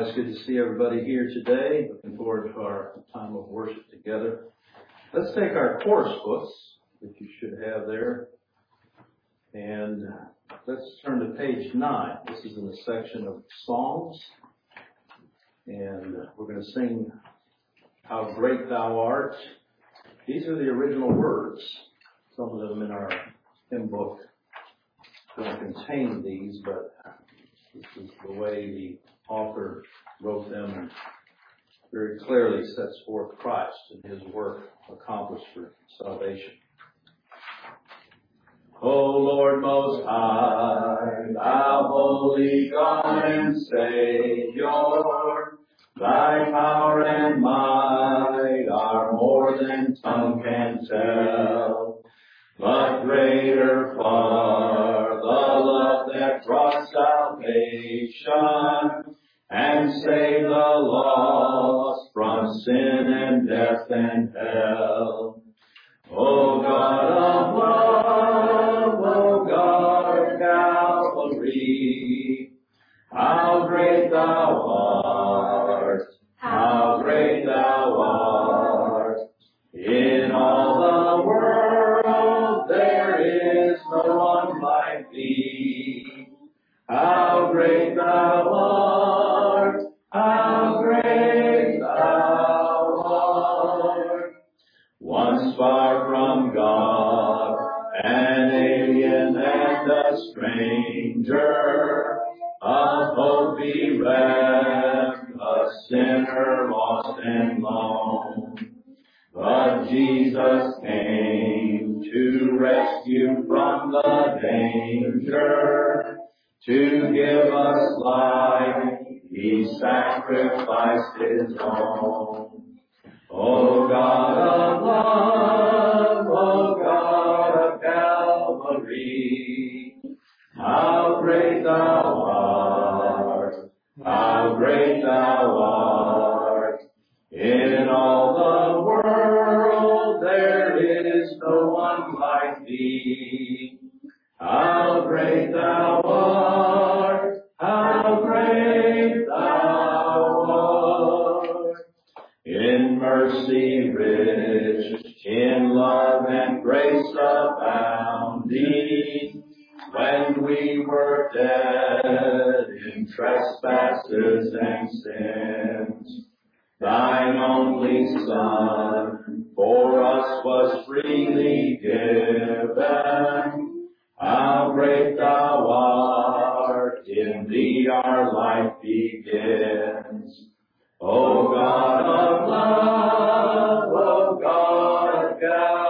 It's good to see everybody here today. Looking forward to our time of worship together. Let's take our course books that you should have there, and let's turn to page 9. This is in the section of Psalms, and we're going to sing How Great Thou Art. These are the original words. Some of them in our hymn book don't contain these, but this is the way the author wrote them and very clearly sets forth Christ and his work accomplished for salvation. O Lord Most High, thou holy God and Savior, thy power and might are more than tongue can tell. But greater far the love that brought salvation and saved the lost from sin and death and hell. O God of love, O God of Calvary, how great thou art, how great thou art. In all the world there is no one like thee. How great thou art, how great thou art. Once far from God, an alien and a stranger, of hope bereft, a sinner lost and lone. But Jesus came to rescue from the danger, to give us life, he sacrificed his own. O God of love, O God of Calvary, how great thou art, how great thou art. In all the world there is no one like thee. How great thou art, how great thou art. In mercy rich, in love and grace abounding, when we were dead in trespasses and sins, thine only Son for us was freely given. How great thou art, in thee our life begins. O God of love, O God of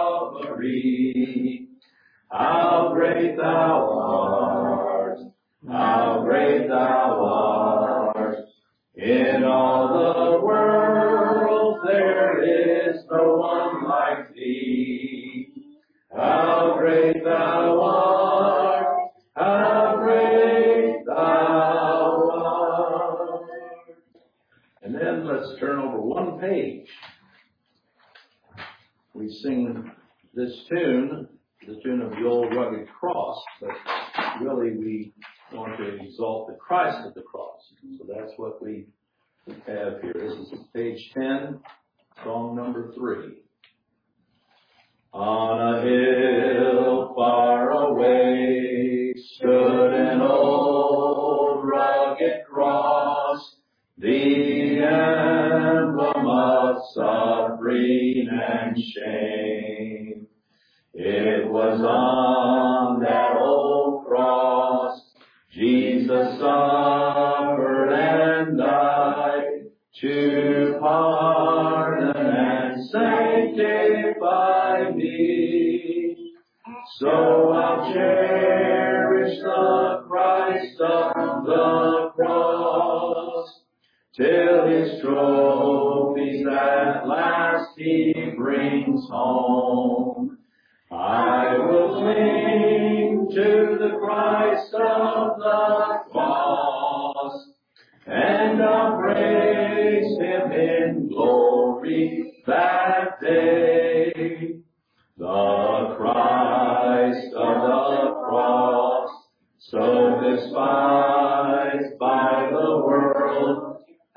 Calvary, how great thou art, how great thou art. In all the world there is no one like thee. How great thou art, how great thou art. And then let's turn over one page. We sing this tune, the tune of the Old Rugged Cross, but really we want to exalt the Christ of the cross. So that's what we have here. This is page 10, song number 3. On a hill far away stood an old rugged cross, the emblem of suffering and shame. It was on that old cross Jesus suffered and died to pardon and sanctify me. So I'll cherish the Christ of the cross, till his trophies at last he brings home. I will cling to the Christ of the cross, and I'll praise him in glory that day. The Christ of the cross, so despised by the world,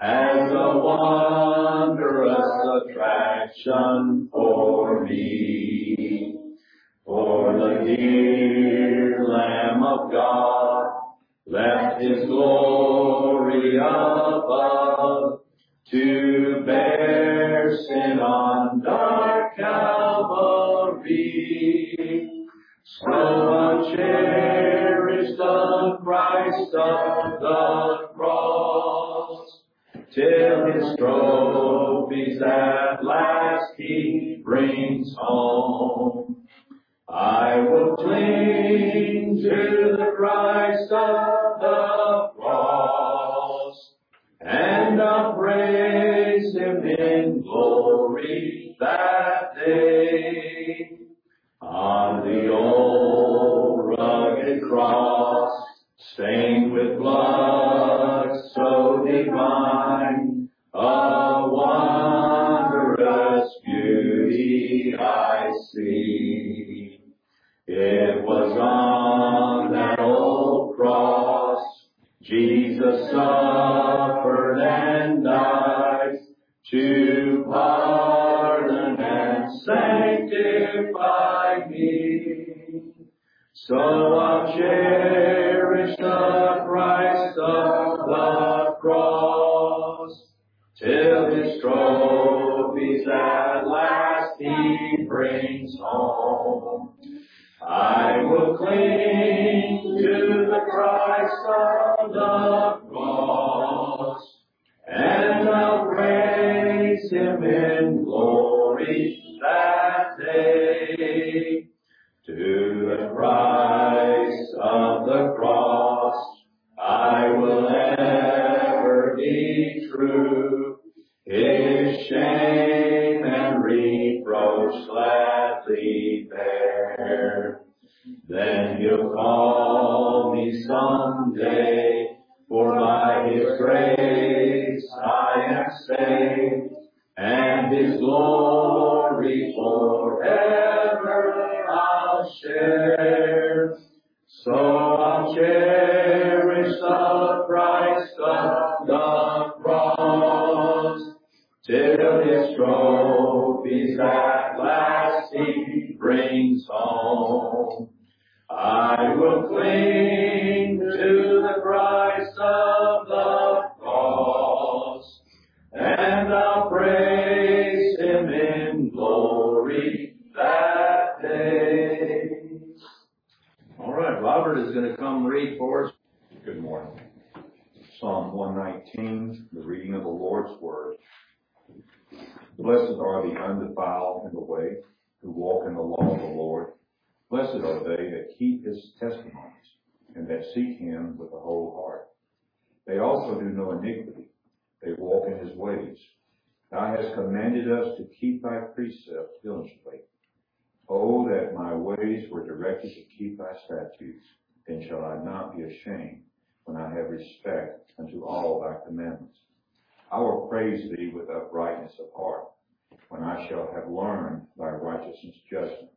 done for me. For the dear Lamb of God left his glory above to bear sin on dark Calvary. So I'll cherish the Christ of the cross till his trophies at last he brings home. I will cling to the Christ of the cross, and I'll praise him in glory that day. On the old rugged cross, stained with blood so divine, a wondrous beauty I see. It was on that old cross Jesus suffered and died to pardon and sanctify me. So I'll cherish the Christ of the cross till his trophies at last he brings home. I will cling to the Christ of the cross, and I'll praise him in glory that day. To the Christ of the cross I will ever be true, his shame and reproach gladly bear. Then he'll call me someday, for by his grace I am saved, and his glory forever I'll share. So I'll cherish the Christ of the cross till his trophies at last he brings home. I will cling to the Christ of the cross, and I'll praise him in glory that day. All right, Robert is going to come read for us. Good morning. Psalm 119, the reading of the Lord's Word. Blessed are the undefiled in the way, who walk in the law of the Lord. Blessed are they that keep his testimonies, and that seek him with a whole heart. They also do no iniquity. They walk in his ways. Thou hast commanded us to keep thy precepts diligently. Oh, that my ways were directed to keep thy statutes. Then shall I not be ashamed when I have respect unto all thy commandments. I will praise thee with uprightness of heart, when I shall have learned thy righteousness judgment.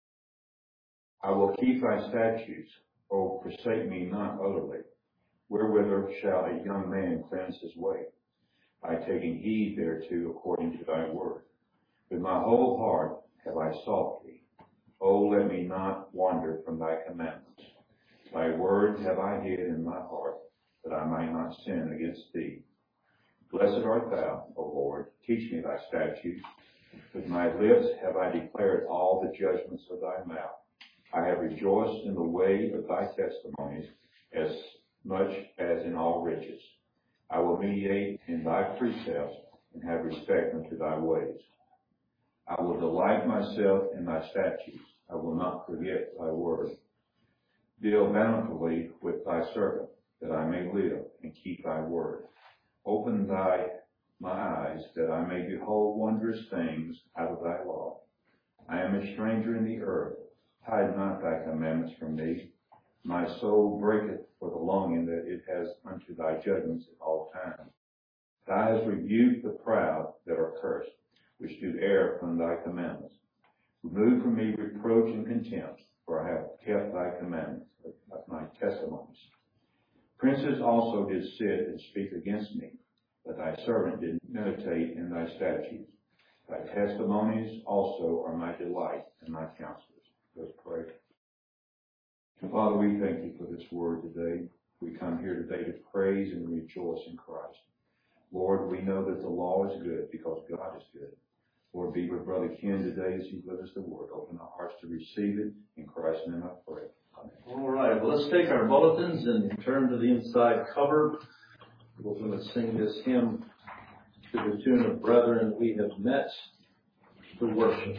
I will keep thy statutes. O forsake me not utterly. Wherewith shall a young man cleanse his way? By taking heed thereto according to thy word. With my whole heart have I sought thee. O let me not wander from thy commandments. Thy word have I hid in my heart, that I might not sin against thee. Blessed art thou, O Lord. Teach me thy statutes. With my lips have I declared all the judgments of thy mouth. I have rejoiced in the way of thy testimonies as much as in all riches. I will meditate in thy precepts and have respect unto thy ways. I will delight myself in thy statutes. I will not forget thy word. Deal bountifully with thy servant, that I may live and keep thy word. Open my eyes, that I may behold wondrous things out of thy law. I am a stranger in the earth. Hide not thy commandments from me. My soul breaketh for the longing that it has unto thy judgments at all times. Thou hast rebuked the proud that are cursed, which do err from thy commandments. Remove from me reproach and contempt, for I have kept thy commandments, my testimonies. Princes also did sit and speak against me, but thy servant did meditate in thy statutes. Thy testimonies also are my delight and my counselors. Let's pray. And Father, we thank you for this word today. We come here today to praise and rejoice in Christ. Lord, we know that the law is good because God is good. Lord, be with Brother Ken today as he delivers the word. Open our hearts to receive it. In Christ's name I pray. Amen. All right, well, let's take our bulletins and turn to the inside cover. We're going to sing this hymn to the tune of Brethren We Have Met to Worship.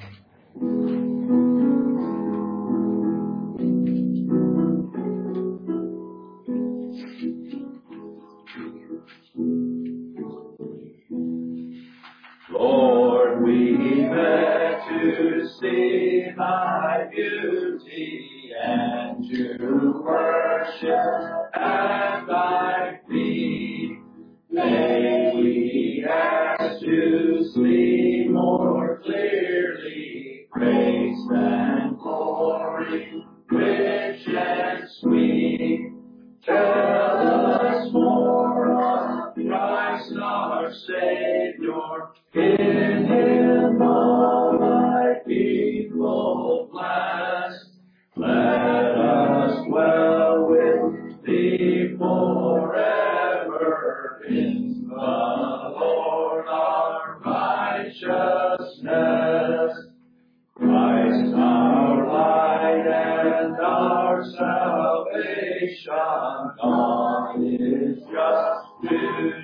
Lord, we met to see thy beauty and to worship at thy feet. May we ask to see more clearly grace and glory, rich and sweet. Tell us more of Christ our Savior. In him all thy people blessed. Let us dwell with thee forever in the Lord our righteousness. Christ our light and our salvation. God is just to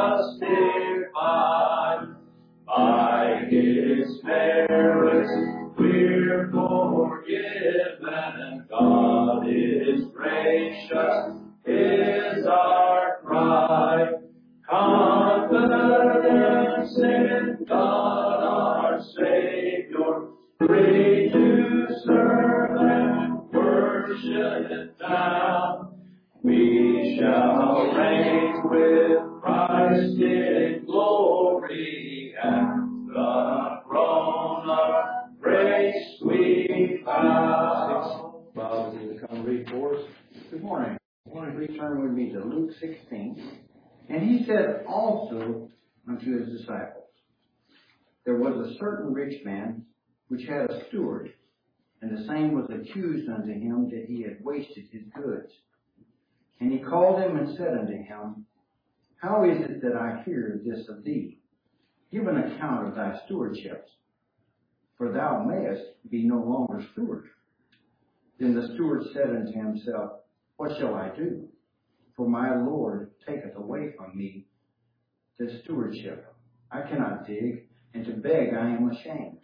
justify. By his merits we're forgiven. God is gracious, is our cry. Confidence in God our Savior, free to serve and worship now. We shall reign with Christ in glory, and the throne of grace we bow. Bob, is it come read for us? Good morning. I want to return with me to Luke 16. And he said also unto his disciples, there was a certain rich man which had a steward, and the same was accused unto him that he had wasted his goods. And he called him and said unto him, how is it that I hear this of thee? Give an account of thy stewardships, for thou mayest be no longer steward. Then the steward said unto himself, what shall I do? For my Lord taketh away from me the stewardship. I cannot dig, and to beg I am ashamed.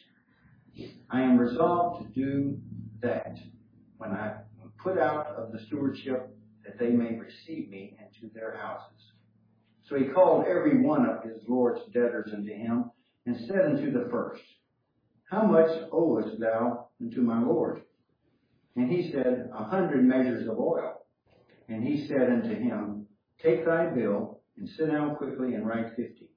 I am resolved to do that when I am put out of the stewardship, that they may receive me into their houses. So he called every one of his Lord's debtors unto him, and said unto the first, how much owest thou unto my Lord? And he said, 100 measures of oil. And he said unto him, take thy bill, and sit down quickly, and write 50.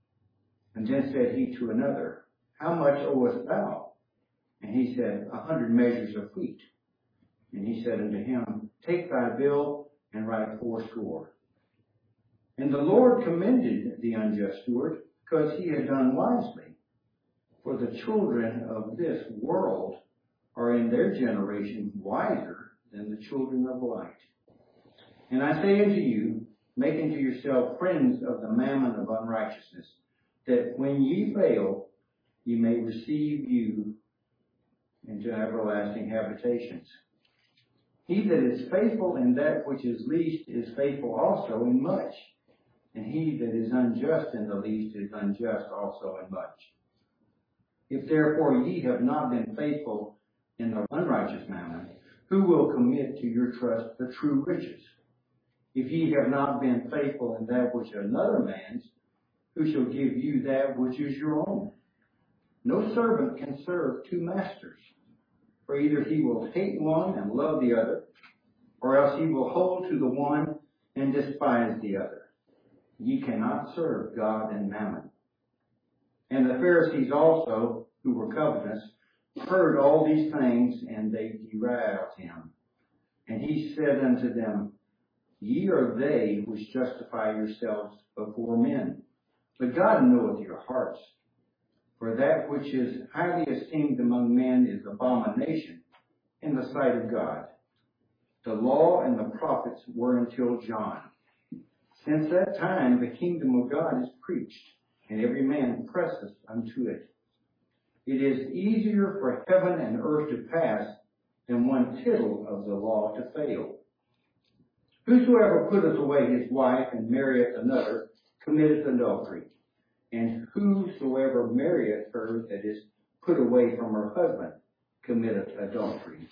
And then said he to another, how much owest thou? And he said, 100 measures of wheat. And he said unto him, take thy bill, and write 80. And the Lord commended the unjust steward, because he had done wisely. For the children of this world are in their generation wiser than the children of light. And I say unto you, make unto yourself friends of the mammon of unrighteousness, that when ye fail, ye may receive you into everlasting habitations. He that is faithful in that which is least is faithful also in much. And he that is unjust in the least is unjust also in much. If therefore ye have not been faithful in the unrighteous mammon, who will commit to your trust the true riches? If ye have not been faithful in that which is another man's, who shall give you that which is your own? No servant can serve two masters, for either he will hate one and love the other, or else he will hold to the one and despise the other. Ye cannot serve God and mammon. And the Pharisees also, who were covetous, heard all these things, and they reviled him. And he said unto them, ye are they which justify yourselves before men, but God knoweth your hearts. For that which is highly esteemed among men is abomination in the sight of God. The law and the prophets were until John. Since that time the kingdom of God is preached, and every man presseth unto it. It is easier for heaven and earth to pass than one tittle of the law to fail. Whosoever putteth away his wife and marrieth another committeth adultery. And whosoever marrieth her that is put away from her husband committeth adultery.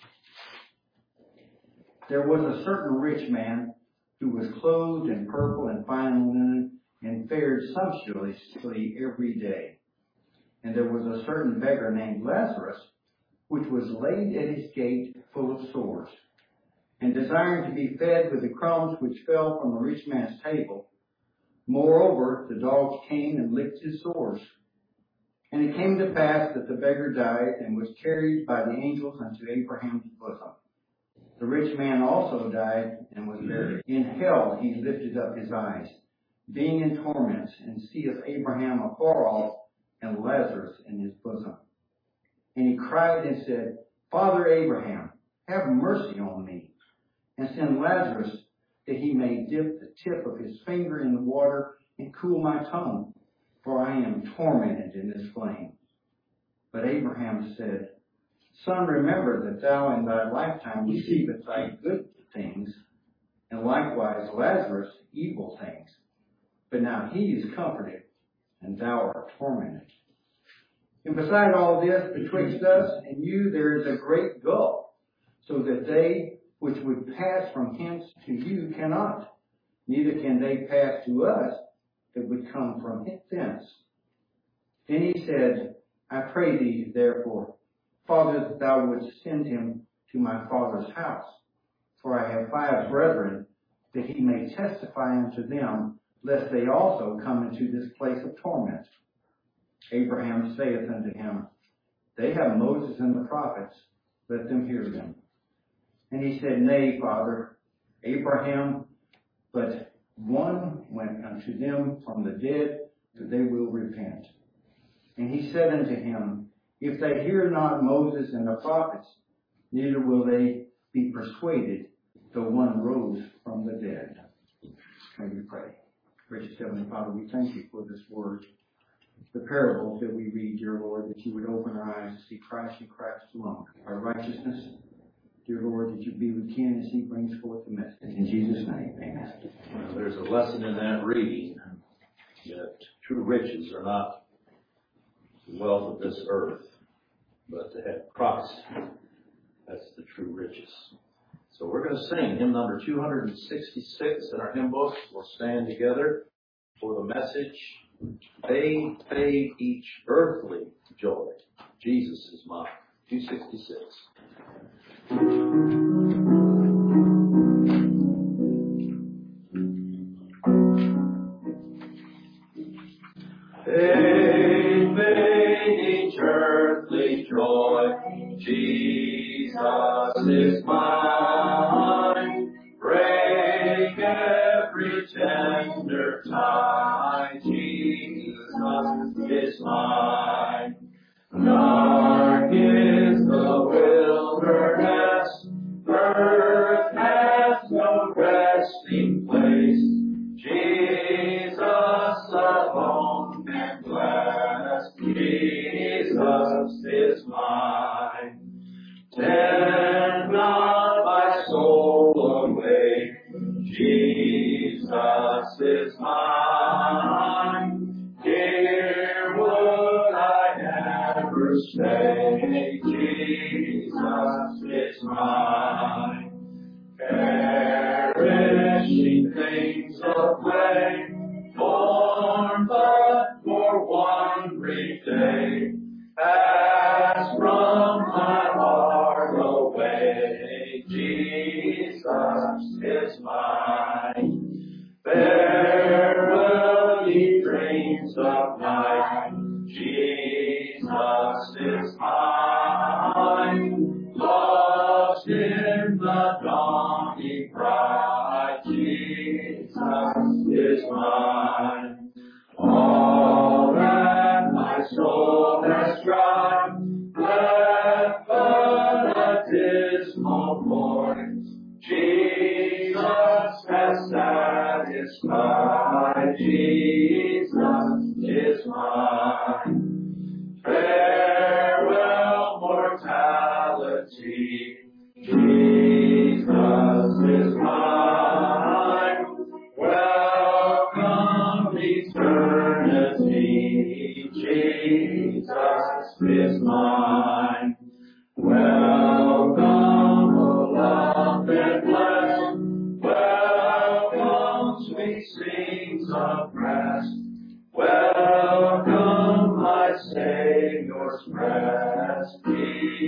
There was a certain rich man who was clothed in purple and fine linen and fared sumptuously every day. And there was a certain beggar named Lazarus, which was laid at his gate full of sores, and desiring to be fed with the crumbs which fell from the rich man's table. Moreover, the dogs came and licked his sores. And it came to pass that the beggar died and was carried by the angels unto Abraham's bosom. The rich man also died and was buried. In hell he lifted up his eyes, being in torments, and seeth Abraham afar off, and Lazarus in his bosom. And he cried and said, Father Abraham, have mercy on me, and send Lazarus, that he may dip the tip of his finger in the water and cool my tongue, for I am tormented in this flame. But Abraham said, Son, remember that thou in thy lifetime receivest thy good things, and likewise Lazarus evil things. But now he is comforted, and thou art tormented. And beside all this, betwixt us and you there is a great gulf, so that they which would pass from hence to you cannot, neither can they pass to us that would come from thence. Then he said, I pray thee, therefore, Father, that thou wouldst send him to my father's house, for I have 5 brethren, that he may testify unto them, lest they also come into this place of torment. Abraham saith unto him, They have Moses and the prophets, let them hear them. And he said, Nay, Father Abraham, but one went unto them from the dead, that they will repent. And he said unto him, If they hear not Moses and the prophets, neither will they be persuaded, though one rose from the dead. May we pray. Gracious Heavenly Father, we thank you for this word, the parables that we read, dear Lord, that you would open our eyes to see Christ and Christ alone, our righteousness. Dear Lord, that you be with Ken as he brings forth the message. In Jesus' name, amen. Well, there's a lesson in that reading that true riches are not the wealth of this earth, but to have Christ. That's the true riches. So we're going to sing hymn number 266 in our hymn book. We'll stand together for the message. They pay each earthly joy. Jesus is mine. 266. They pay each earthly joy. Jesus is mine. Break every tender tie. Jesus is mine. Dark is the wilderness. Earth has no resting place. Jesus alone can bless. Jesus is mine. Tempt not my soul away. Jesus is mine. Here would I ever stay. Jesus is mine. Perishing things of clay, born but for one brief day, pass from my heart away. Jesus is mine. Farewell, ye dreams of night. Jesus is mine. Lost in the dawning bright. Jesus is mine. All that my soul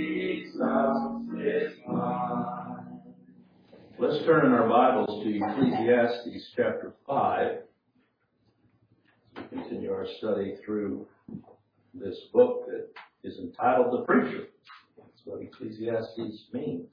Jesus is mine. Let's turn in our Bibles to Ecclesiastes chapter 5. We continue our study through this book that is entitled The Preacher. That's what Ecclesiastes means.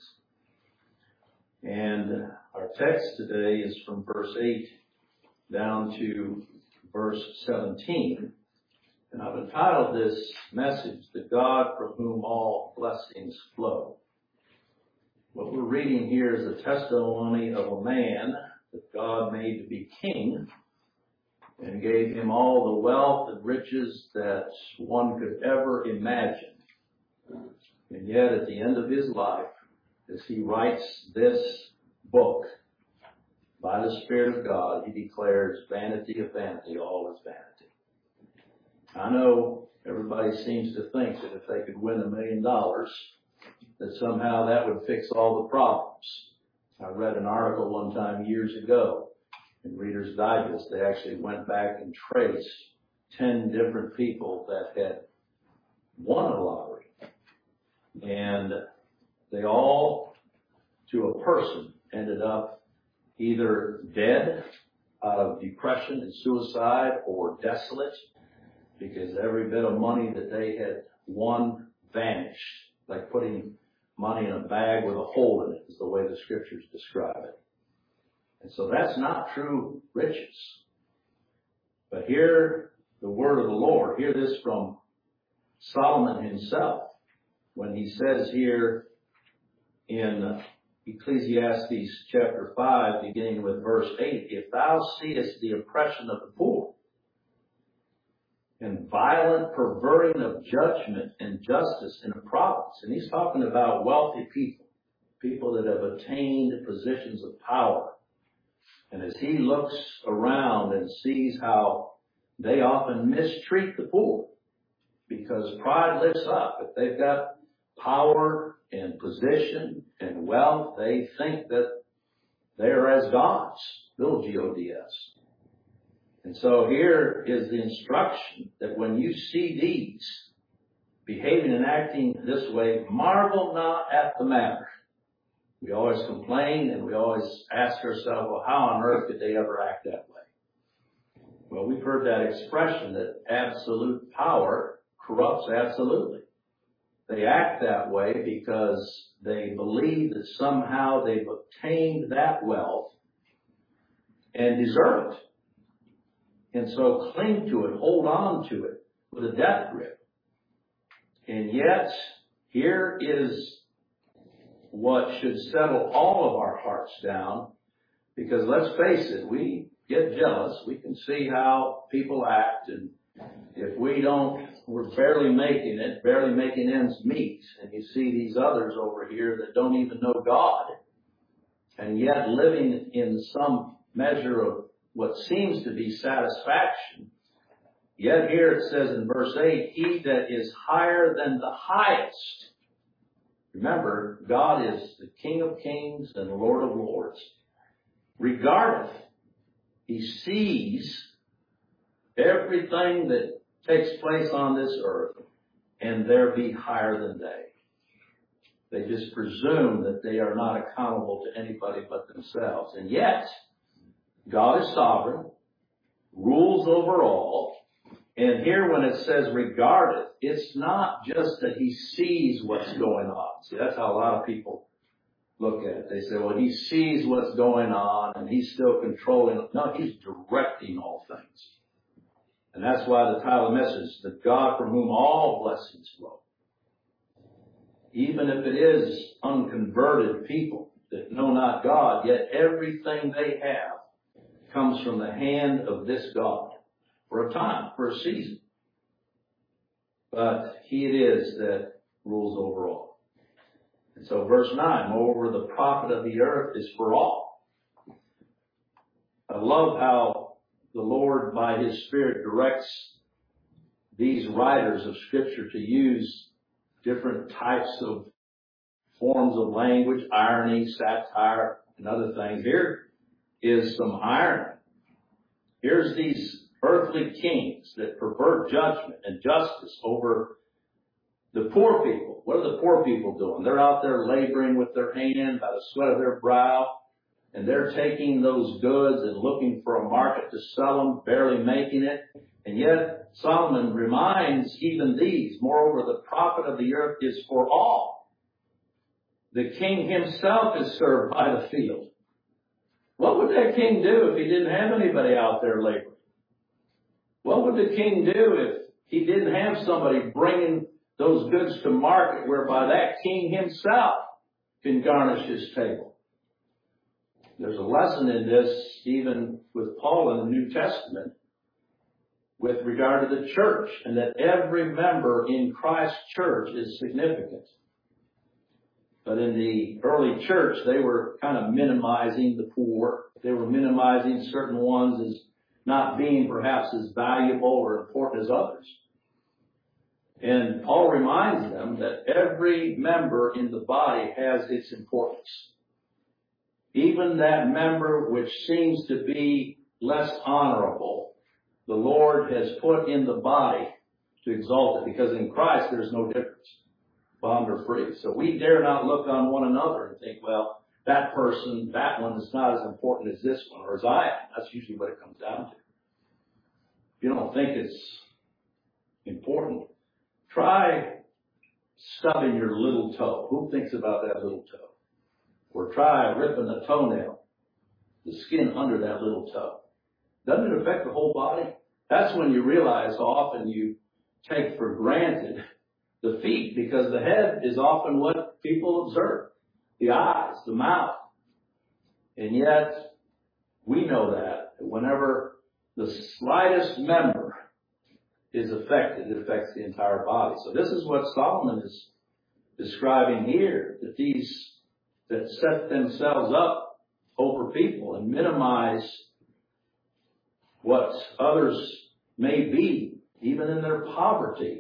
And our text today is from verse 8 down to verse 17. And I've entitled this message, The God from Whom All Blessings Flow. What we're reading here is a testimony of a man that God made to be king and gave him all the wealth and riches that one could ever imagine. And yet at the end of his life, as he writes this book, by the Spirit of God, he declares, vanity of vanity, all is vanity. I know everybody seems to think that if they could win $1 million, that somehow that would fix all the problems. I read an article one time years ago in Reader's Digest. They actually went back and traced 10 different people that had won a lottery. And they all, to a person, ended up either dead out of depression and suicide or desolate because every bit of money that they had won vanished, like putting money in a bag with a hole in it is the way the scriptures describe it. And so that's not true riches. But hear the word of the Lord. Hear this from Solomon himself when he says here in Ecclesiastes chapter 5, beginning with verse 8, if thou seest the oppression of the poor, and violent perverting of judgment and justice in a province. And he's talking about wealthy people, people that have attained positions of power. And as he looks around and sees how they often mistreat the poor, because pride lifts up. If they've got power and position and wealth, they think that they're as gods, little G-O-D-S. And so here is the instruction that when you see these behaving and acting this way, marvel not at the matter. We always complain and we always ask ourselves, well, how on earth did they ever act that way? Well, we've heard that expression that absolute power corrupts absolutely. They act that way because they believe that somehow they've obtained that wealth and deserve it. And so cling to it, hold on to it with a death grip. And yet, here is what should settle all of our hearts down, because let's face it, we get jealous. We can see how people act, and if we're barely making it, barely making ends meet, and you see these others over here that don't even know God, and yet living in some measure of what seems to be satisfaction. Yet here it says in verse 8, he that is higher than the highest. Remember, God is the King of kings and Lord of lords. Regardeth, he sees everything that takes place on this earth, and there be higher than they. They just presume that they are not accountable to anybody but themselves. And yet, God is sovereign, rules over all, and here when it says regardeth, it's not just that he sees what's going on. See, that's how a lot of people look at it. They say, well, he sees what's going on and he's still controlling it. No, he's directing all things. And that's why the title of the message is the God from whom all blessings flow. Even if it is unconverted people that know not God, yet everything they have comes from the hand of this God for a time, for a season. But he it is that rules over all. And so verse 9, moreover, the profit of the earth is for all. I love how the Lord, by his Spirit, directs these writers of Scripture to use different types of forms of language, irony, satire, and other things. Here is some irony. Here's these earthly kings that pervert judgment and justice over The poor people, what are the poor people doing? They're out there laboring with their hand by the sweat of their brow, and they're taking those goods and looking for a market to sell them, barely making it. And yet Solomon reminds even these, moreover, the profit of the earth is for all. The king himself is served by the field. What would that king do if he didn't have anybody out there laboring? What would the king do if he didn't have somebody bringing those goods to market whereby that king himself can garnish his table? There's a lesson in this even with Paul in the New Testament with regard to the church, and that every member in Christ's church is significant. But in the early church, they were kind of minimizing the poor. They were minimizing certain ones as not being perhaps as valuable or important as others. And Paul reminds them that every member in the body has its importance. Even that member which seems to be less honorable, the Lord has put in the body to exalt it, because in Christ there's no difference, bond or free. So we dare not look on one another and think, well, that person, that one is not as important as this one or as I am. That's usually what it comes down to. If you don't think it's important, try stubbing your little toe. Who thinks about that little toe? Or try ripping the toenail, the skin under that little toe. Doesn't it affect the whole body? That's when you realize how often you take for granted the feet, because the head is often what people observe. The eyes, the mouth. And yet, we know that whenever the slightest member is affected, it affects the entire body. So this is what Solomon is describing here, that these that set themselves up over people and minimize what others may be, even in their poverty,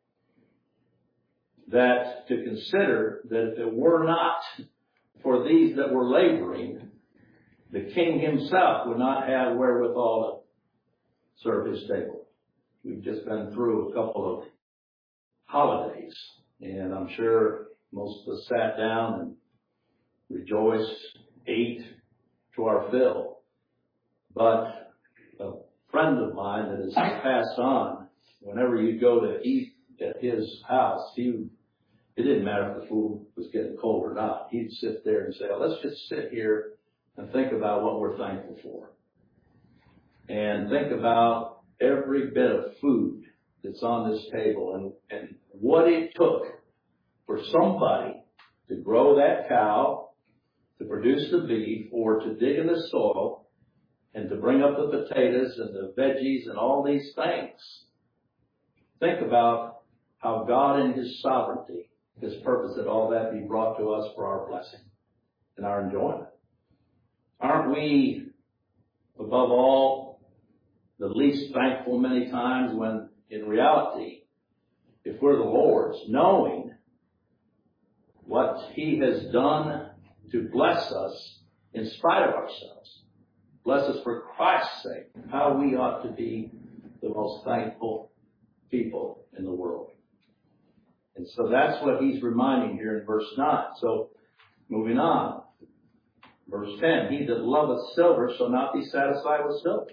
that to consider that if it were not for these that were laboring, the king himself would not have wherewithal to serve his table. We've just been through a couple of holidays, and I'm sure most of us sat down and rejoiced, ate to our fill. But a friend of mine that has passed on, whenever you go to eat at his house, it didn't matter if the food was getting cold or not. He'd sit there and say, let's just sit here and think about what we're thankful for. And think about every bit of food that's on this table and what it took for somebody to grow that cow, to produce the beef, or to dig in the soil and to bring up the potatoes and the veggies and all these things. Think about how God in his sovereignty has purposed that all that be brought to us for our blessing and our enjoyment. Aren't we, above all, the least thankful many times when, in reality, if we're the Lord's, knowing what he has done to bless us in spite of ourselves, bless us for Christ's sake, how we ought to be the most thankful people in the world. And so that's what he's reminding here in verse 9. So, moving on. Verse 10, he that loveth silver shall not be satisfied with silver.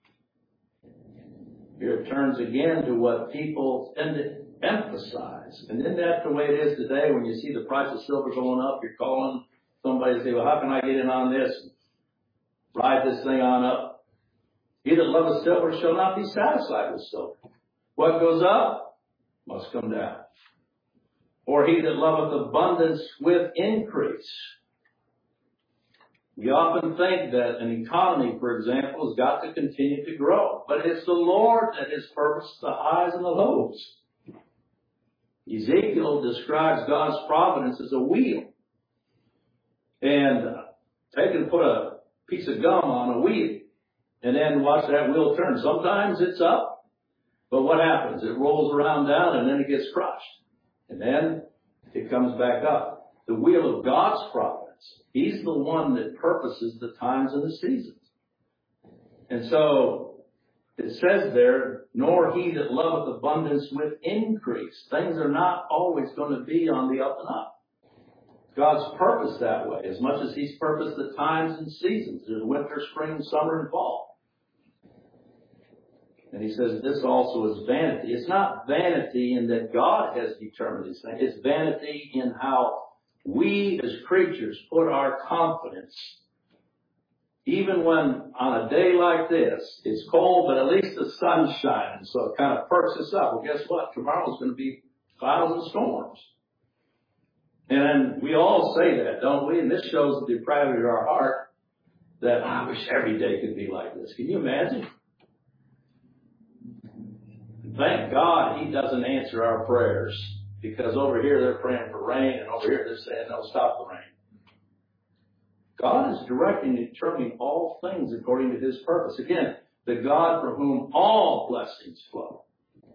Here it turns again to what people tend to emphasize. And isn't that the way it is today? When you see the price of silver going up, you're calling somebody to say, well, how can I get in on this? Ride this thing on up. He that loveth silver shall not be satisfied with silver. What goes up must come down. Or he that loveth abundance with increase. We often think that an economy, for example, has got to continue to grow. But it's the Lord that has purposed the highs and the lows. Ezekiel describes God's providence as a wheel. And take and put a piece of gum on a wheel and then watch that wheel turn. Sometimes it's up, but what happens? It rolls around down and then it gets crushed. And then it comes back up. The wheel of God's providence. He's the one that purposes the times and the seasons. And so it says there nor he that loveth abundance with increase. Things are not always going to be on the up and up. God's purposed that way, as much as He's purposed the times and seasons. There's winter, spring, summer, and fall. And He says this also is vanity. It's not vanity in that God has determined these things. It's vanity in how we as creatures put our confidence. Even when on a day like this, it's cold, but at least the sun's shining, so it kind of perks us up. Well, guess what? Tomorrow's going to be clouds and storms. And we all say that, don't we? And this shows the depravity of our heart, that I wish every day could be like this. Can you imagine? Thank God He doesn't answer our prayers, because over here they're praying for rain, and over here they're saying, no, stop the rain. God is directing and determining all things according to His purpose. Again, the God from whom all blessings flow.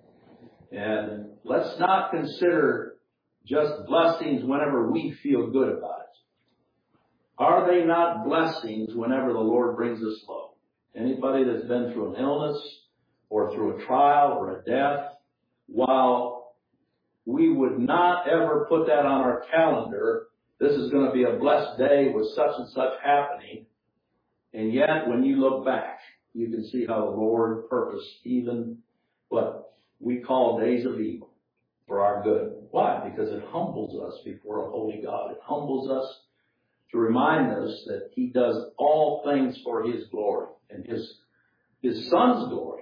And let's not consider just blessings whenever we feel good about it. Are they not blessings whenever the Lord brings us low? Anybody that's been through an illness or through a trial or a death, while we would not ever put that on our calendar, this is going to be a blessed day with such and such happening. And yet, when you look back, you can see how the Lord purposed even what we call days of evil for our good. Why? Because it humbles us before a holy God. It humbles us to remind us that He does all things for His glory and His Son's glory.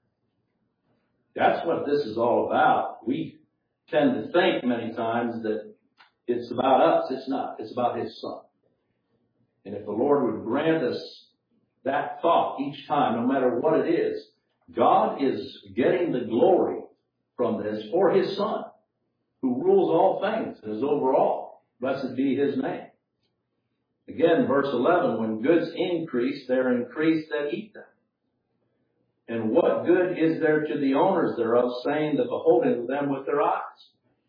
That's what this is all about. We tend to think many times that it's about us. It's not. It's about His Son. And if the Lord would grant us that thought each time, no matter what it is, God is getting the glory from this for His Son, who rules all things and is over all. Blessed be His name. Again, verse 11, when goods increase, there increase that eat them. And what good is there to the owners thereof, saying the beholding of them with their eyes?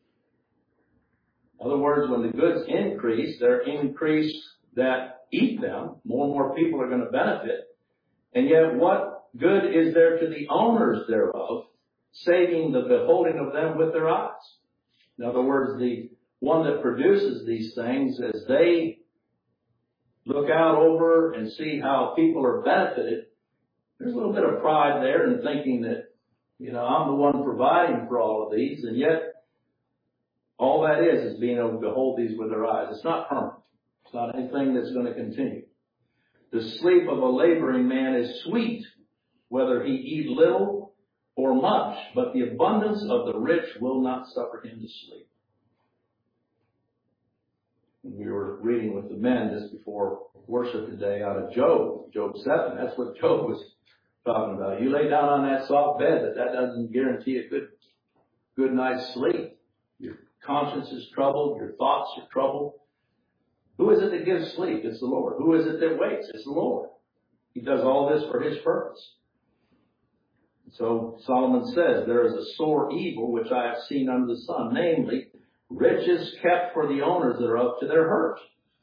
In other words, when the goods increase, there increase that eat them. More and more people are going to benefit. And yet what good is there to the owners thereof, saving the beholding of them with their eyes? In other words, the one that produces these things, as they look out over and see how people are benefited, there's a little bit of pride there in thinking that, I'm the one providing for all of these, and yet all that is being able to behold these with their eyes. It's not permanent. It's not anything that's going to continue. The sleep of a laboring man is sweet, whether he eat little or much, but the abundance of the rich will not suffer him to sleep. We were reading with the men just before worship today out of Job 7. That's what Job was talking about. You lay down on that soft bed, that doesn't guarantee a good night's sleep. Your conscience is troubled. Your thoughts are troubled. Who is it that gives sleep? It's the Lord. Who is it that waits? It's the Lord. He does all this for His purpose. So Solomon says, there is a sore evil which I have seen under the sun, namely, riches kept for the owners thereof to their hurt.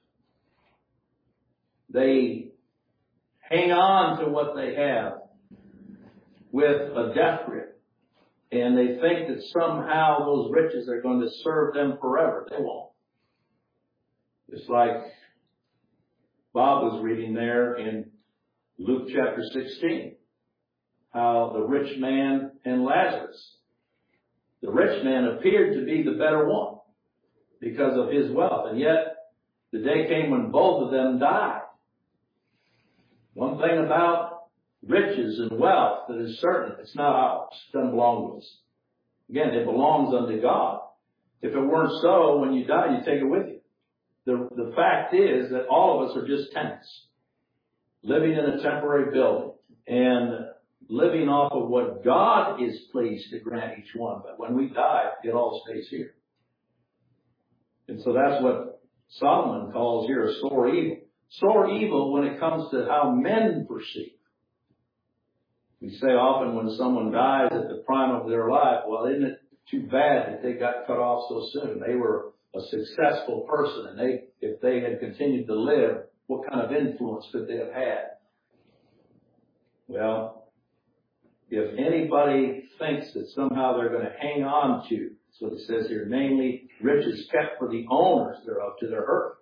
They hang on to what they have with a death grip. And they think that somehow those riches are going to serve them forever. They won't. It's like Bob was reading there in Luke chapter 16, how the rich man and Lazarus. The rich man appeared to be the better one because of his wealth. And yet, the day came when both of them died. One thing about riches and wealth that is certain, it's not ours. It doesn't belong to us. Again, it belongs unto God. If it weren't so, when you die, you take it with you. The fact is that all of us are just tenants, living in a temporary building and living off of what God is pleased to grant each one. But when we die, it all stays here. And so that's what Solomon calls here a sore evil. Sore evil when it comes to how men perceive. We say often when someone dies at the prime of their life, well, isn't it too bad that they got cut off so soon? They were a successful person, and if they had continued to live, what kind of influence could they have had? Well, if anybody thinks that somehow they're going to hang on to, that's what it says here, namely, riches kept for the owners thereof to their hurt.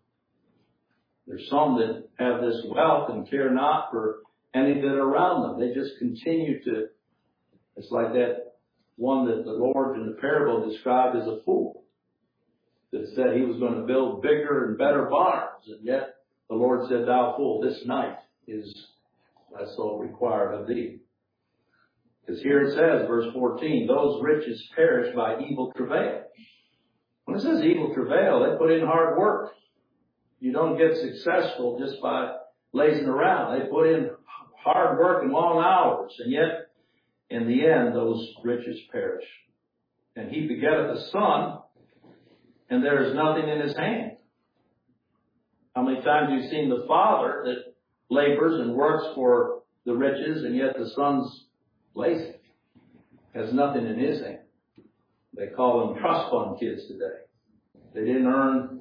There's some that have this wealth and care not for any that are around them. They just continue to, it's like that one that the Lord in the parable described as a fool, that said he was going to build bigger and better barns, and yet the Lord said, thou fool, this night is thy soul required of thee. Because here it says, verse 14, those riches perish by evil travail. When it says evil travail, they put in hard work. You don't get successful just by lazing around. They put in hard work and long hours, and yet in the end those riches perish. And he begetteth a son, and there is nothing in his hand. How many times have you seen the father that labors and works for the riches, and yet the son's lazy, has nothing in his hand? They call them trust fund kids today. They didn't earn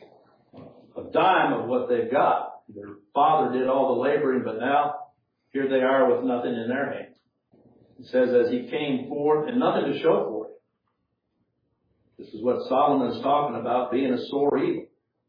a dime of what they've got. Their father did all the laboring, but now here they are with nothing in their hand. It says, as he came forth, and nothing to show for it. This is what Solomon is talking about, being a sore evil.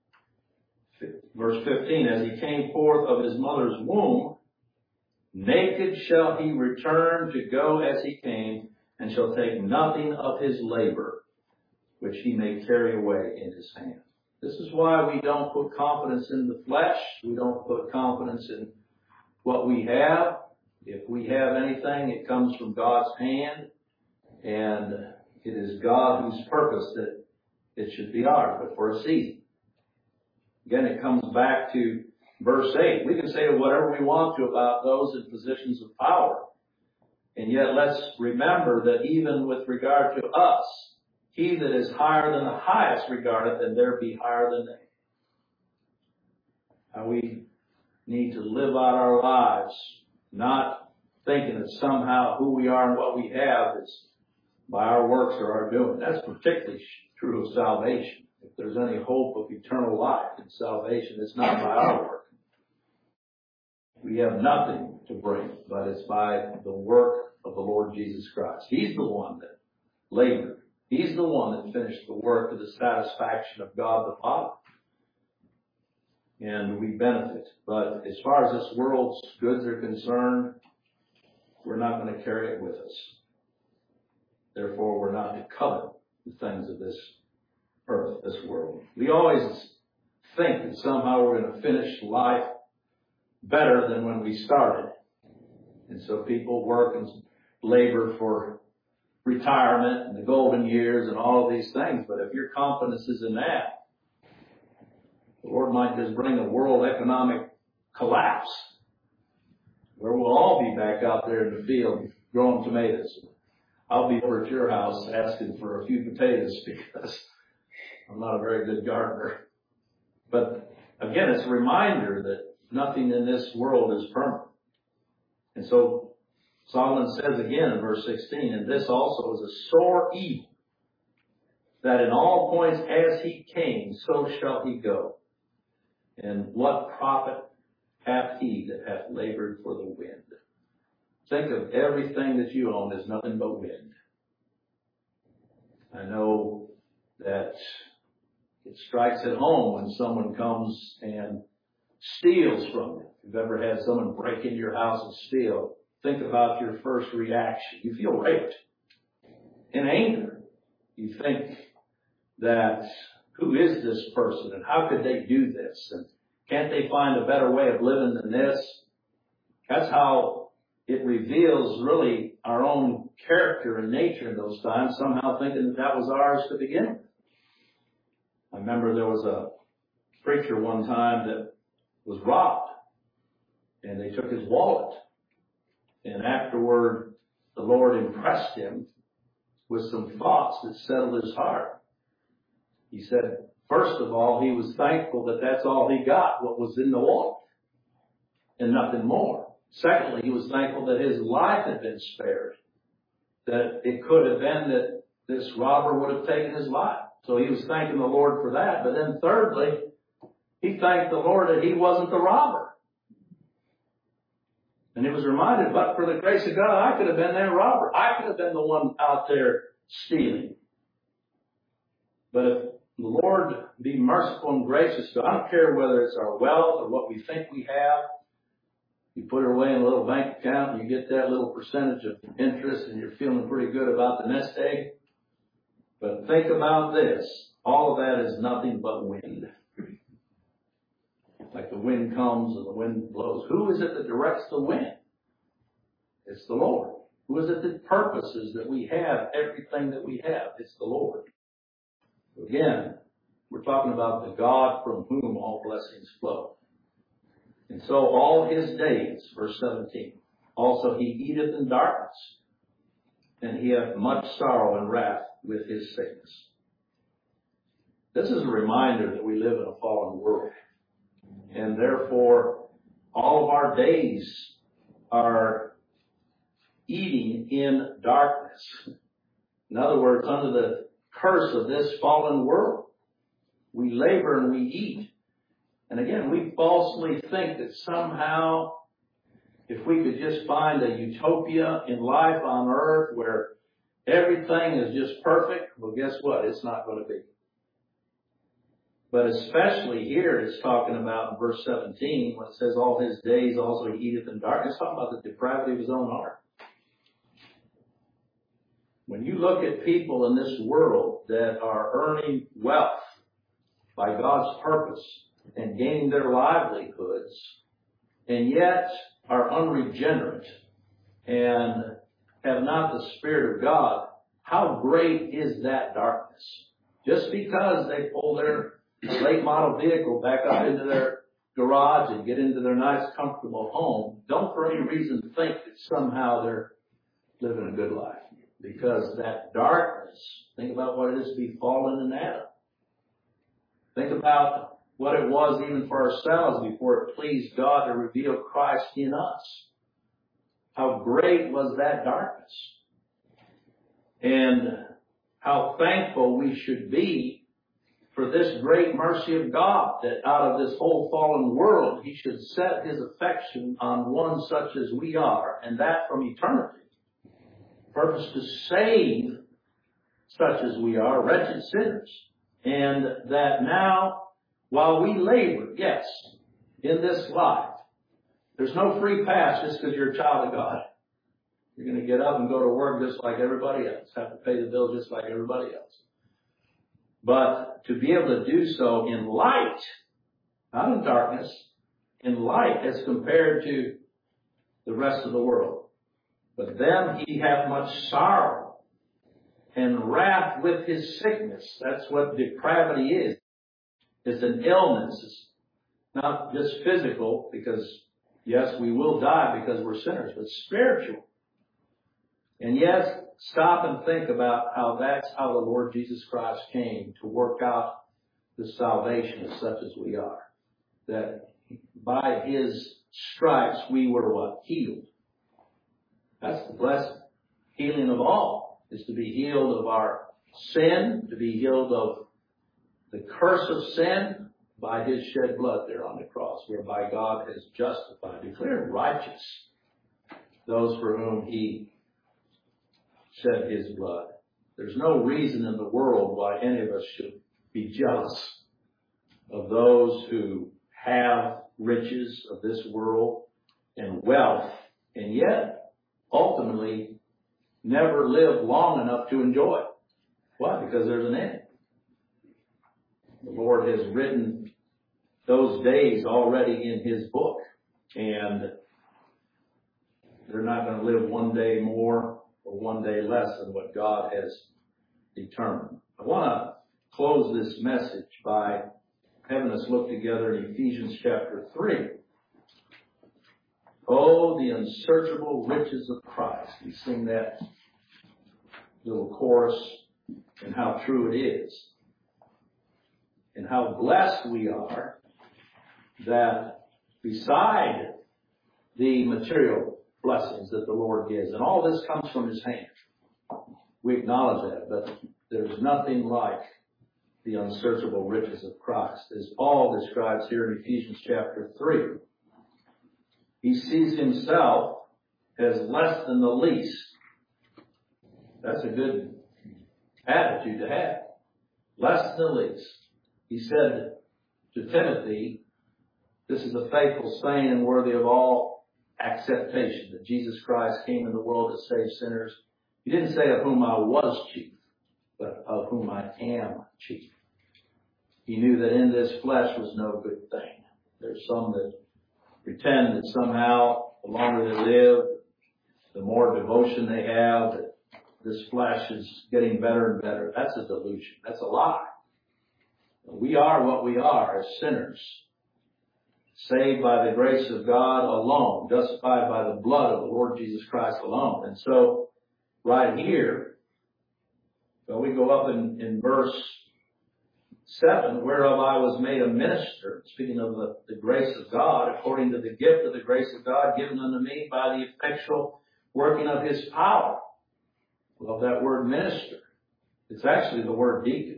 Verse 15, as he came forth of his mother's womb, naked shall he return to go as he came, and shall take nothing of his labor, which he may carry away in his hand. This is why we don't put confidence in the flesh. We don't put confidence in what we have. If we have anything, it comes from God's hand, and it is God whose purpose that it should be ours, but for a season. Again, it comes back to verse 8. We can say whatever we want to about those in positions of power. And yet let's remember that even with regard to us, he that is higher than the highest regardeth, and there be higher than they. How we need to live out our lives, not thinking that somehow who we are and what we have is by our works or our doing. That's particularly true of salvation. If there's any hope of eternal life in salvation, it's not by our work. We have nothing to bring, but it's by the work of the Lord Jesus Christ. He's the one that labored. He's the one that finished the work to the satisfaction of God the Father. And we benefit. But as far as this world's goods are concerned, we're not going to carry it with us. Therefore, we're not to covet the things of this earth, this world. We always think that somehow we're going to finish life better than when we started. And so people work and labor for retirement and the golden years and all of these things. But if your confidence is in that, the Lord might just bring a world economic collapse where we'll all be back out there in the field growing tomatoes. I'll be over at your house asking for a few potatoes because I'm not a very good gardener. But again, it's a reminder that nothing in this world is permanent. And so Solomon says again in verse 16, and this also is a sore evil, that in all points as he came, so shall he go. And what profit hath he that hath labored for the wind? Think of everything that you own as nothing but wind. I know that it strikes at home when someone comes and steals from you. If you've ever had someone break into your house and steal, think about your first reaction. You feel raped. In anger, you think that, who is this person and how could they do this? And can't they find a better way of living than this? That's how it reveals really our own character and nature in those times, somehow thinking that that was ours to begin with. I remember there was a preacher one time that was robbed, and they took his wallet. And afterward, the Lord impressed him with some thoughts that settled his heart. He said, first of all, he was thankful that that's all he got, what was in the wallet, and nothing more. Secondly, he was thankful that his life had been spared, that it could have been that this robber would have taken his life. So he was thanking the Lord for that. But then thirdly, he thanked the Lord that he wasn't the robber. And he was reminded, but for the grace of God, I could have been that robber. I could have been the one out there stealing. But if the Lord be merciful and gracious, so I don't care whether it's our wealth or what we think we have. You put it away in a little bank account and you get that little percentage of interest and you're feeling pretty good about the nest egg. But think about this. All of that is nothing but wind. Like the wind comes and the wind blows. Who is it that directs the wind? It's the Lord. Who is it that purposes that we have everything that we have? It's the Lord. Again, we're talking about the God from whom all blessings flow. And so all his days, verse 17, also he eateth in darkness, and he hath much sorrow and wrath with his sickness. This is a reminder that we live in a fallen world. And therefore, all of our days are eating in darkness. In other words, under the curse of this fallen world, we labor and we eat. And again, we falsely think that somehow, if we could just find a utopia in life on earth where everything is just perfect, well, guess what? It's not going to be. But especially here, it's talking about in verse 17, when it says, all his days also he eateth in darkness. It's talking about the depravity of his own heart. When you look at people in this world that are earning wealth by God's purpose and gaining their livelihoods, and yet are unregenerate and have not the Spirit of God, how great is that darkness? Just because they pull their late model vehicle back up into their garage and get into their nice, comfortable home, don't for any reason think that somehow they're living a good life. Because that darkness, think about what it is to be fallen in Adam. Think about what it was even for ourselves before it pleased God to reveal Christ in us. How great was that darkness. And how thankful we should be for this great mercy of God, that out of this whole fallen world, he should set his affection on one such as we are, and that from eternity. Purpose to save such as we are, wretched sinners. And that now, while we labor, yes, in this life, there's no free pass just because you're a child of God. You're going to get up and go to work just like everybody else, have to pay the bills just like everybody else. But to be able to do so in light, not in darkness, in light as compared to the rest of the world. But them he hath much sorrow and wrath with his sickness. That's what depravity is. It's an illness. It's not just physical, because yes, we will die because we're sinners, but spiritual. And yes, stop and think about how that's how the Lord Jesus Christ came to work out the salvation of such as we are. That by his stripes we were what? Healed. That's the blessed healing of all, is to be healed of our sin, to be healed of the curse of sin by his shed blood there on the cross, whereby God has justified, declared righteous those for whom he shed his blood. There's no reason in the world why any of us should be jealous of those who have riches of this world and wealth, and yet ultimately never live long enough to enjoy it. Why? Because there's an end. The Lord has written those days already in his book, and they're not going to live one day more or one day less than what God has determined. I want to close this message by having us look together in Ephesians chapter 3. Oh, the unsearchable riches of Christ. We sing that little chorus, and how true it is. And how blessed we are that beside the material blessings that the Lord gives, and all this comes from his hand. We acknowledge that, but there's nothing like the unsearchable riches of Christ, as Paul describes here in Ephesians chapter 3. He sees himself as less than the least. That's a good attitude to have. Less than the least. He said to Timothy, this is a faithful saying and worthy of all acceptation, that Jesus Christ came in the world to save sinners. He didn't say of whom I was chief, but of whom I am chief. He knew that in this flesh was no good thing. There's some that pretend that somehow the longer they live, the more devotion they have, that this flesh is getting better and better. That's a delusion. That's a lie. We are what we are as sinners, saved by the grace of God alone, justified by the blood of the Lord Jesus Christ alone. And so, right here, well, we go up in verse 7, whereof I was made a minister, speaking of the grace of God, according to the gift of the grace of God given unto me by the effectual working of his power. Love that word minister. It's actually the word deacon.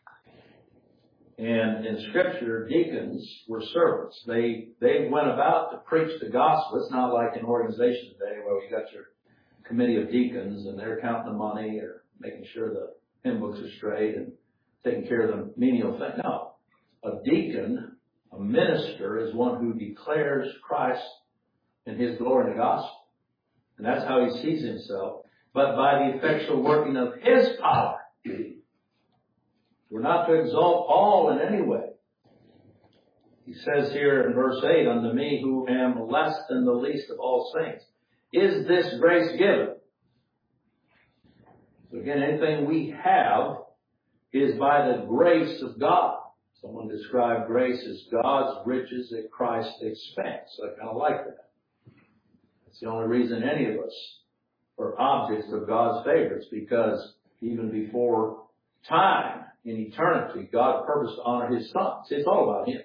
And in Scripture, deacons were servants. They went about to preach the gospel. It's not like an organization today where you got your committee of deacons and they're counting the money or making sure the hymn books are straight and taking care of the menial thing. No. A deacon, a minister, is one who declares Christ and his glory in the gospel. And that's how he sees himself. But by the effectual working of his power. We're not to exalt Paul in any way. He says here in verse 8, unto me who am less than the least of all saints, is this grace given? So again, anything we have is by the grace of God. Someone described grace as God's riches at Christ's expense. So I kind of like that. That's the only reason any of us are objects of God's favor. It's because even before time, in eternity, God purposed to honor his Son. See, it's all about him.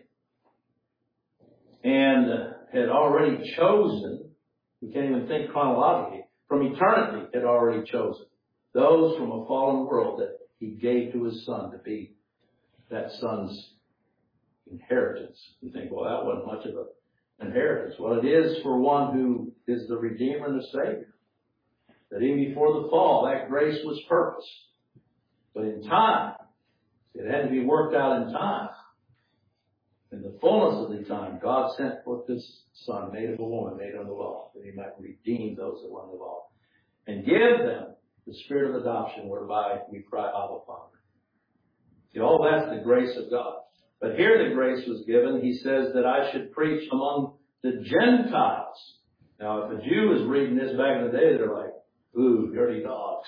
And had already chosen, we can't even think chronologically, from eternity had already chosen those from a fallen world that he gave to his Son to be that Son's inheritance. You think, well, that wasn't much of an inheritance. Well, it is for one who is the Redeemer and the Savior. That even before the fall, that grace was purposed. But in time, it had to be worked out in time. In the fullness of the time, God sent forth his Son, made of a woman, made under the law, that he might redeem those that were under the law, and give them the spirit of adoption, whereby we cry, Abba, Father. See, all that's the grace of God. But here the grace was given. He says that I should preach among the Gentiles. Now, if a Jew was reading this back in the day, they're like, ooh, dirty dogs.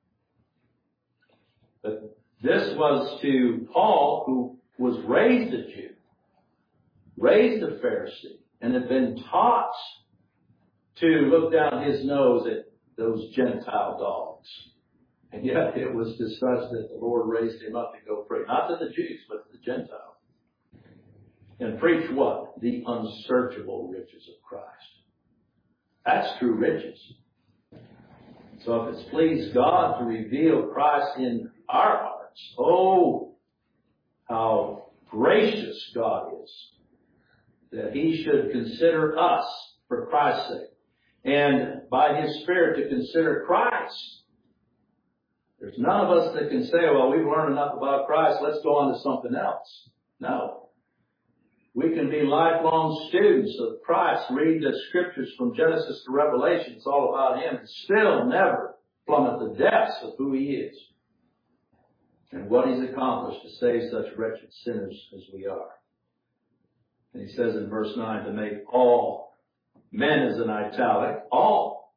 But this was to Paul, who was raised a Jew, raised a Pharisee, and had been taught to look down his nose at those Gentile dogs. And yet it was to such that the Lord raised him up to go preach, not to the Jews, but to the Gentiles. And preach what? The unsearchable riches of Christ. That's true riches. So if it's pleased God to reveal Christ in our hearts, oh, how gracious God is that he should consider us for Christ's sake. And by his Spirit to consider Christ. There's none of us that can say, well, we've learned enough about Christ, let's go on to something else. No. We can be lifelong students of Christ, read the scriptures from Genesis to Revelation, it's all about him, and still never plummet the depths of who he is and what he's accomplished to save such wretched sinners as we are. And he says in verse 9, to make all men is an italic, all.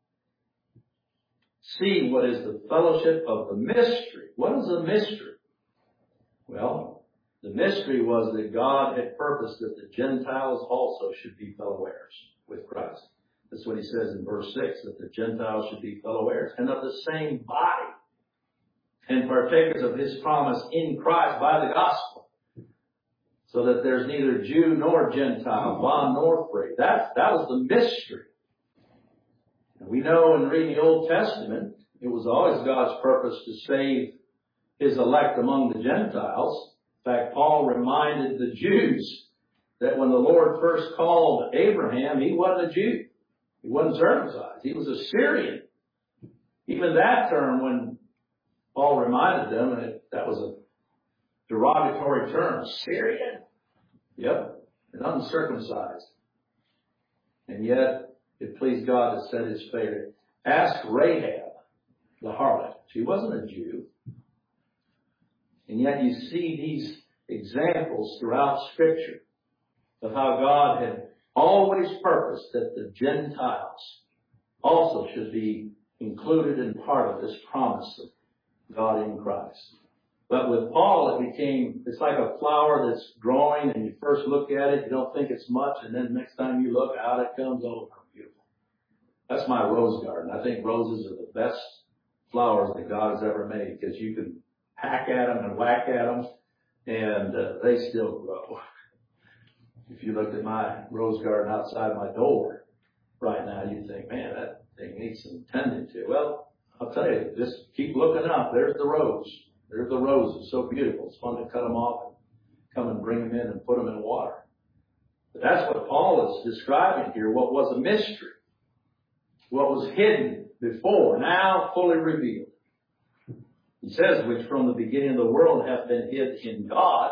See what is the fellowship of the mystery. What is a mystery? Well, the mystery was that God had purposed that the Gentiles also should be fellow heirs with Christ. That's what he says in verse 6, that the Gentiles should be fellow heirs and of the same body and partakers of his promise in Christ by the gospel. So that there's neither Jew nor Gentile, bond nor free. That was the mystery. And we know in reading the Old Testament, it was always God's purpose to save his elect among the Gentiles. In fact, Paul reminded the Jews that when the Lord first called Abraham, he wasn't a Jew. He wasn't circumcised. He was a Syrian. Even that term, when Paul reminded them, and that was a derogatory term, Syrian. Yep, and uncircumcised. And yet, it pleased God to set his favor. Ask Rahab, the harlot. She wasn't a Jew. And yet you see these examples throughout Scripture of how God had always purposed that the Gentiles also should be included in part of this promise of God in Christ. But with Paul, it's like a flower that's growing, and you first look at it, you don't think it's much, and then next time you look, out it comes. Oh, how beautiful. That's my rose garden. I think roses are the best flowers that God has ever made, because you can hack at them and whack at them, and they still grow. If you looked at my rose garden outside my door right now, you'd think, man, that thing needs some tending to. Well, I'll tell you, just keep looking up. There's the rose. There's the roses. So beautiful. It's fun to cut them off and come and bring them in and put them in water. But that's what Paul is describing here. What was a mystery. What was hidden before, now fully revealed. He says, which from the beginning of the world hath been hid in God.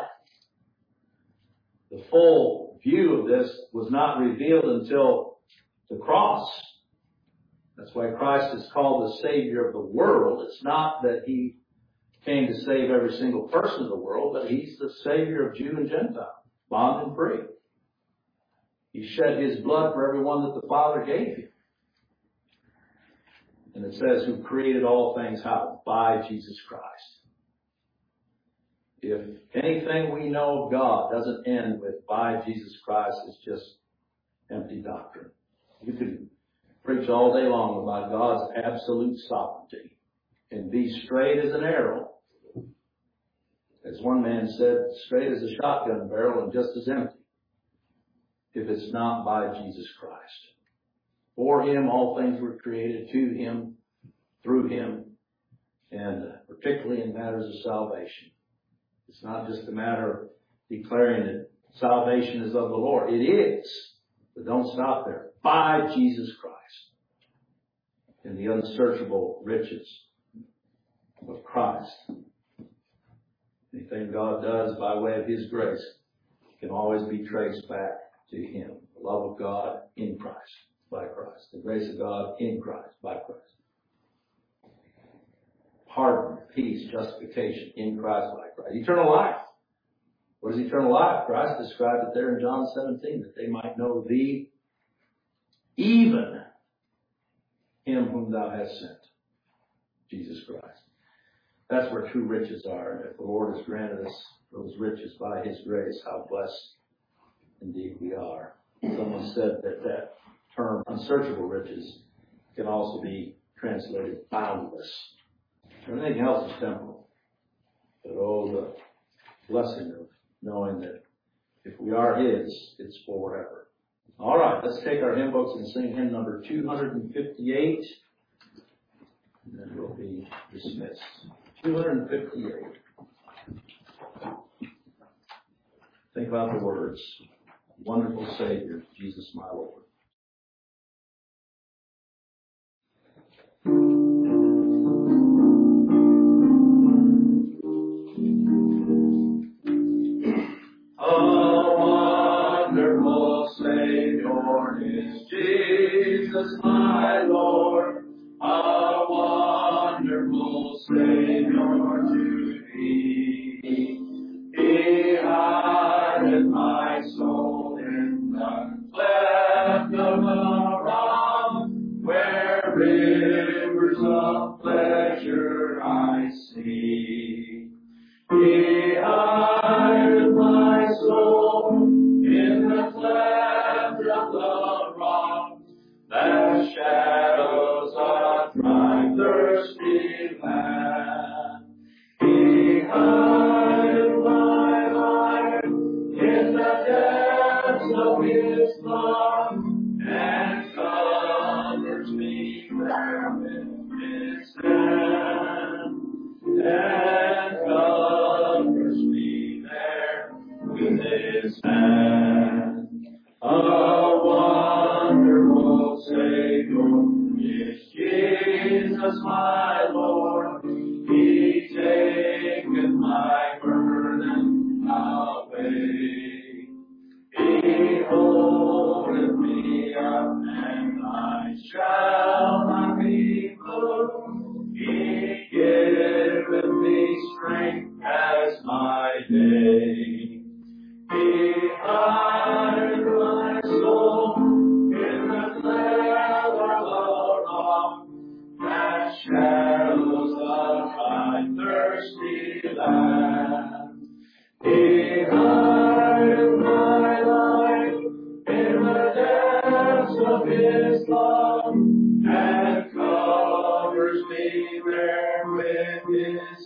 The full view of this was not revealed until the cross. That's why Christ is called the Savior of the world. It's not that he came to save every single person of the world, but he's the Savior of Jew and Gentile, bond and free. He shed his blood for everyone that the Father gave him. And it says, who created all things how? By Jesus Christ. If anything we know of God doesn't end with by Jesus Christ, it's just empty doctrine. You can preach all day long about God's absolute sovereignty and be straight as an arrow. As one man said, straight as a shotgun barrel and just as empty. If it's not by Jesus Christ. For him, all things were created, to him, through him, and particularly in matters of salvation. It's not just a matter of declaring that salvation is of the Lord. It is. But don't stop there. By Jesus Christ. In the unsearchable riches of Christ. Anything God does by way of his grace can always be traced back to him. The love of God in Christ, by Christ. The grace of God in Christ, by Christ. Pardon, peace, justification in Christ, by Christ. Eternal life. What is eternal life? Christ described it there in John 17, that they might know thee, even him whom thou hast sent, Jesus Christ. That's where true riches are. And if the Lord has granted us those riches by his grace, how blessed indeed we are. Someone said that term, unsearchable riches, can also be translated boundless. Everything else is temporal. But oh, the blessing of knowing that if we are his, it's forever. All right, let's take our hymn books and sing hymn number 258. And then we'll be dismissed. 258. Think about the words. Wonderful Savior, Jesus my Lord. Jesus, my Lord, a wonderful Savior to thee. He hideth my soul in the cleft of the rock, where rivers of pleasure I see. He hideth my soul in the cleft of the rock, that shadows a dry, thirsty land. He hideth my life in the depths of his love, and covers me there with his hand, and covers me there with his hand. wonderful Savior is Jesus my Lord. He taketh my burden away. He holdeth me up, and I shall not be moved. He giveth me strength as my day. He hideth my soul in the cleft of the rock, that shadows of my thirsty land. He hideth my life in the depths of His love, and covers me there with His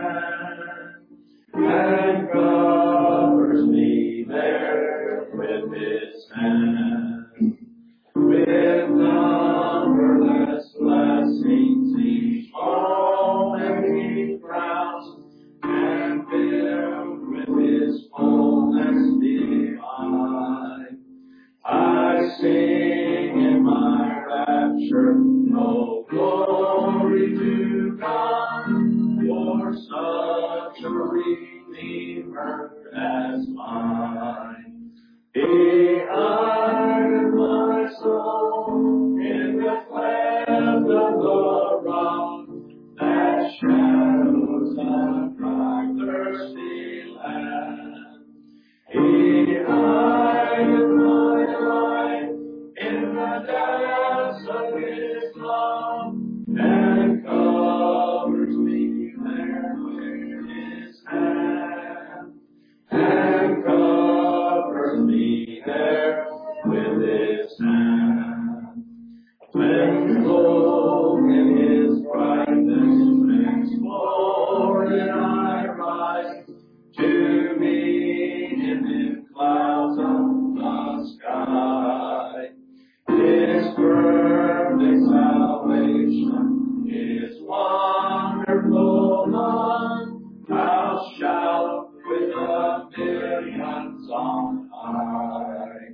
hand, and covers me there with His hand. With numberless blessings each moment He crowns, and filled with His fullness divine. I sing in my rapture, oh glory to God, for such a Redeemer as mine. He hideth my soul in the cleft of the rock, that shadows a dry, thirsty land. He hideth my life in the depths of His love, and covers me there with His hand, and covers me there with His hand. When glow in His brightness transported I rise, to meet Him in clouds of the sky. His perfect salvation, His wonderful love, I'll shout with the millions on high.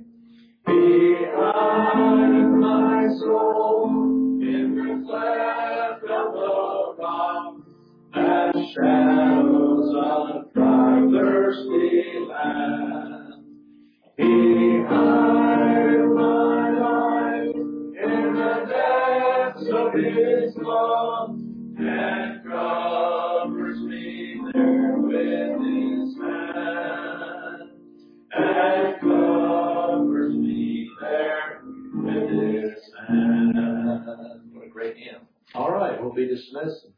He hideth my soul in the cleft of the rock, that shadows a dry, thirsty land. He hideth my life in the depths of His love, and covers me there with His hand, and covers me there with His hand. What a great hymn. All right, we'll be dismissed.